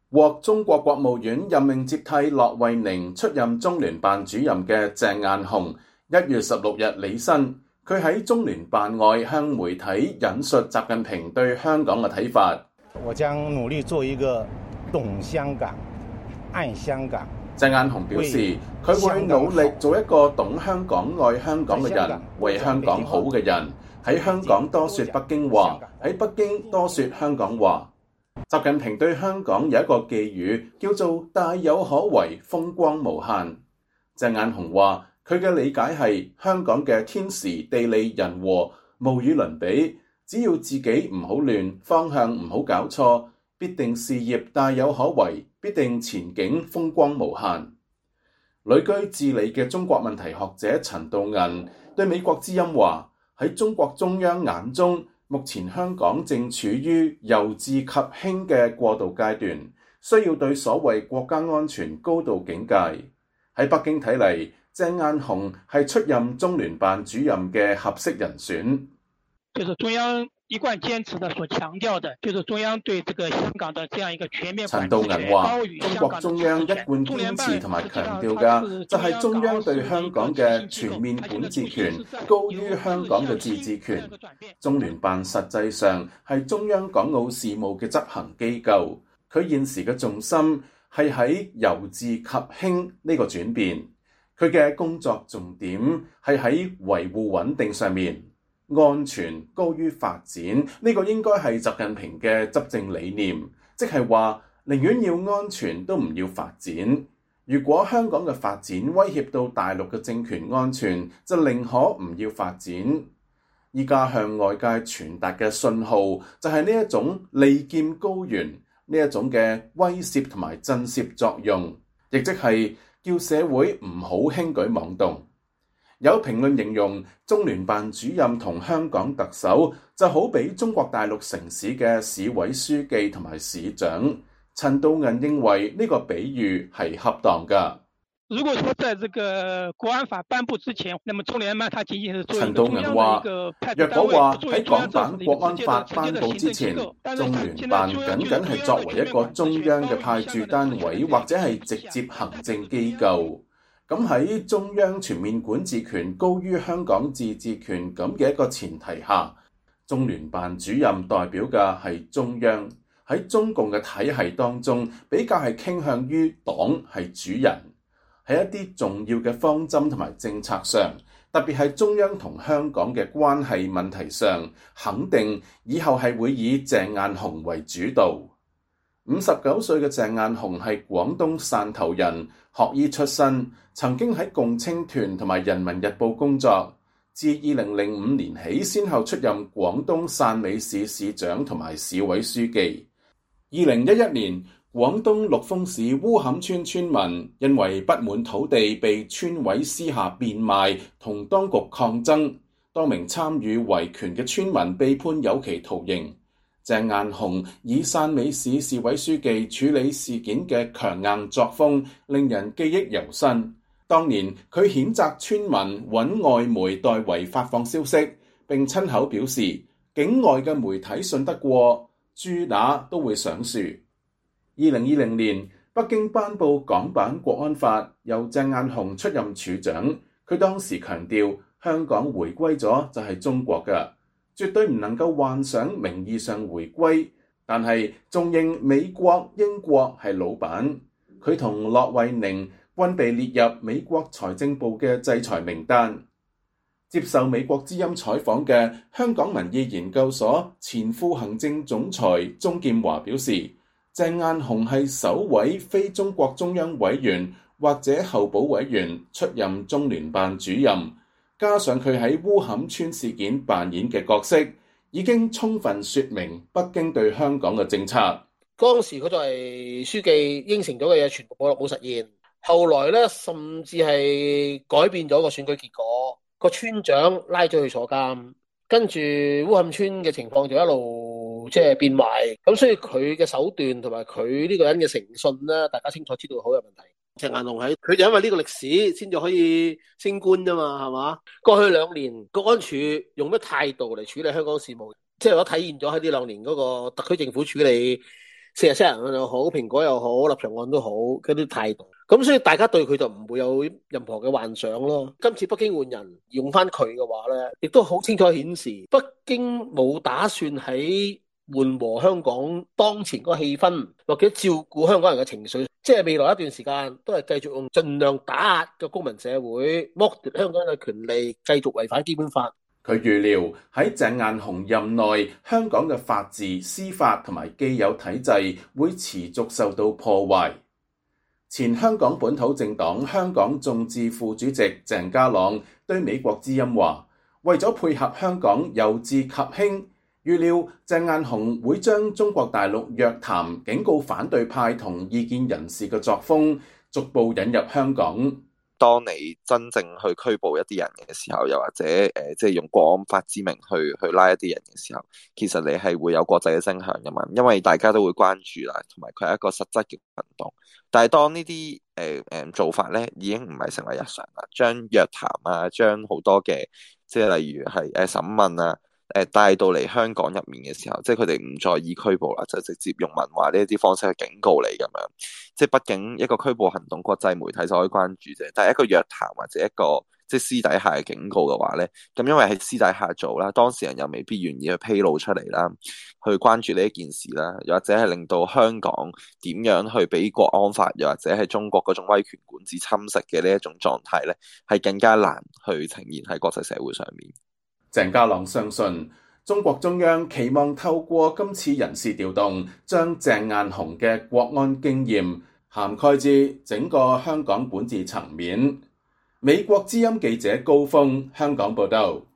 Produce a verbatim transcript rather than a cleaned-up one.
獲中國國務院任命接替駱惠寧出任中聯辦主任嘅鄭雁雄，一月十六日履新。佢喺中聯辦外向媒體引述習近平對香港嘅睇法。 我將努力做一個懂香港、愛香港。 鄭雁雄表示，佢會努力做一個懂香港、愛香港嘅人，為香港好嘅人。喺香港多說北京話，喺北京多說香港話。習近平對香港有一個寄語，叫做大有可為，風光無限。鄭雁雄話，佢嘅理解係香港嘅天時地利人和無與倫比，只要自己唔好亂，方向唔好搞錯，必定事業大有可為，必定前景風光無限。旅居智利嘅中國問題學者陳道銀對美國之音話，喺中國中央眼中，目前香港正處於由治及興嘅過渡階段，需要對所謂國家安全高度警戒。喺北京睇嚟，鄭雁雄係出任中聯辦主任嘅合適人選。 就是中央一貫堅持的所強調的，就是中央對這個香港的這樣一個全面管治。 陳道銀話，中國中央一貫堅持同埋強調嘅就係中央對香港嘅全面管治權高於香港嘅自治權。中聯辦實際上係中央港澳事務嘅執行機構，佢現時嘅重心係喺由治及興呢個轉變，佢嘅工作重點係喺維護穩定上面。安全高於發展，呢個應該係習近平嘅執政理念，即係話寧願要安全都唔要發展。如果香港嘅發展威脅到大陸嘅政權安全，就寧可唔要發展。依家向外界傳達嘅信號就係呢一種利劍高懸，呢一種嘅威懾同埋震懾作用，亦即係叫社會唔好輕舉妄動。有評論形容中聯辦主任同香港特首就好比中國大陸城市嘅市委書記同埋市長。陳道銀認為呢個比喻係恰當㗎。 如果說在這個國安法頒布之前，那麼中聯辦它僅僅是做一個中央的一個派駐單位。陳道銀話，若果話喺港版國安法頒布之前，中聯辦僅僅係作為一個中央嘅派駐單位，或者係直接行政機構。咁喺中央全面管治權高於香港自治權咁嘅一個前提下，中聯辦主任代表嘅係中央，喺中共嘅體系當中比較係傾向於黨係主人，喺一啲重要嘅方針同埋政策上，特別係中央同香港嘅關係問題上，肯定以後係會以鄭雁雄為主導。五十九歲嘅鄭雁雄係廣東汕頭人，學醫出身，曾經喺共青團同埋人民日報工作。自二零零五年起，先後出任廣東汕尾市市長同埋市委書記。二零一一年，廣東陸豐市烏坎村村民因為不滿土地被村委私下變賣，同當局抗爭，多名參與維權嘅村民被判有期徒刑。鄭雁雄以汕尾市市委書記處理事件嘅強硬作風，令人記憶猶新。當年佢譴責村民揾外媒代為發放消息，並親口表示境外嘅媒體信得過，豬乸都會上樹。二零二零年，北京頒布港版國安法，由鄭雁雄出任處長。佢當時強調，香港回歸咗就係中國嘅，絕對唔能夠幻想名義上回歸，但係仲認美國、英國係老闆。佢同駱惠寧均被列入美國財政部嘅制裁名單。接受美國之音採訪嘅香港民意研究所前副行政總裁鍾劍華表示，鄭雁雄係首位非中國中央委員或者候補委員出任中聯辦主任，加上佢喺烏坎村事件扮演嘅角色，已經充分說明北京對香港嘅政策。 當時佢作為書記應承咗嘅嘢，全部冇冇實現。後來咧，甚至係改變咗個選舉結果，個村長拉咗去坐監，跟住烏坎村嘅情況就一路即係變壞。咁所以佢嘅手段同埋佢呢個人嘅誠信咧，大家清楚知道好有問題。鄭雁雄喺佢就因為呢個歷史先至可以升官啫嘛，係嘛？過去兩年國安處用咩態度嚟處理香港事務，即係我體現咗喺呢兩年嗰個特區政府處理四十七人又好，蘋果又好，立場案都好，嗰啲態度。咁所以大家對佢就唔會有任何嘅幻想咯。今次北京換人用翻佢嘅話咧，亦都好清楚顯示北京冇打算喺緩和香港當前嗰個氣氛，或者照顧香港人嘅情緒，即係未來一段時間都係繼續用盡量打壓嘅公民社會，剝奪香港人嘅權利，繼續違反基本法。 佢預料喺鄭雁雄任內，香港嘅法治、司法同埋既有體制會持續受到破壞。前香港本土政黨香港眾志副主席鄭家朗對美國之音話，為咗配合香港由治及興，預料鄭雁雄會將中國大陸約談警告反對派同異見人士嘅作風逐步引入香港。 當你真正去拘捕一啲人嘅時候，又或者誒，即係用國安法之名去去拉一啲人嘅時候，其實你係會有國際嘅聲響噶嘛，因為大家都會關注啦，同埋佢係一個實質嘅行動。但係當呢啲誒誒做法咧，已經唔係成為日常啦，將約談啊，將好多嘅即係例如係誒審問啊。誒帶到嚟香港入面嘅時候，即係佢哋唔再以拘捕啦，就直接用問話呢一啲方式去警告你咁樣。即係畢竟一個拘捕行動，國際媒體就可以關注啫。但係一個約談或者一個即係私底下嘅警告嘅話咧，咁因為喺私底下做啦，當事人又未必願意去披露出嚟啦，去關注呢一件事啦，又或者係令到香港點樣去俾國安法，又或者係中國嗰種威權管治侵蝕嘅呢一種狀態咧，係更加難去呈現喺國際社會上面。 鄭家朗相信，中國中央期望透過今次人事調動，將鄭雁雄嘅國安經驗涵蓋至整個香港管治層面。美國之音記者高峰香港報道。